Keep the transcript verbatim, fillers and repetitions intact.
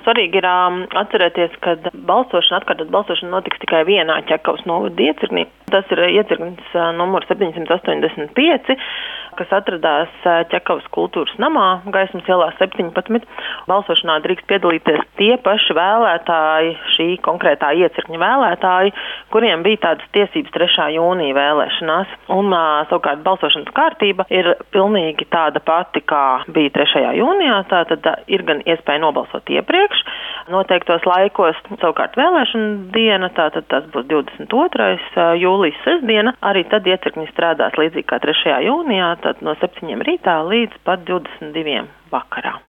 svarīgi ir um, atcerēties, ka balsošana, atkārtot balsošana notiks tikai vienā Ķekavas novada iecirknī. Tas ir iecirknis uh, numurs septiņsimt astoņdesmit pieci, kas atradās uh, Ķekavas kultūras namā, Gaismas ielā septiņpadsmit. Balsošanā drīkst piedalīties tie paši vēlētāji, šī konkrētā iecirkņa vēlētāji, kuriem bija tādas tiesības trešā jūnija vēlēšanās. Un uh, savukārt balsošanas kārtība ir pilnīgi tāda pati, kā bija trešajā jūnijā. Tātad uh, ir gan iespēja nobalsot iepriekš, noteiktos laikos, savukārt vēlēšana diena, tātad tas būs divdesmit otrais jūlijas sestdiena. Arī tad iecirkņi strādās līdzīgi kā trešajā jūnijā, tad no septiņiem rītā līdz pat divdesmit diviem vakarā.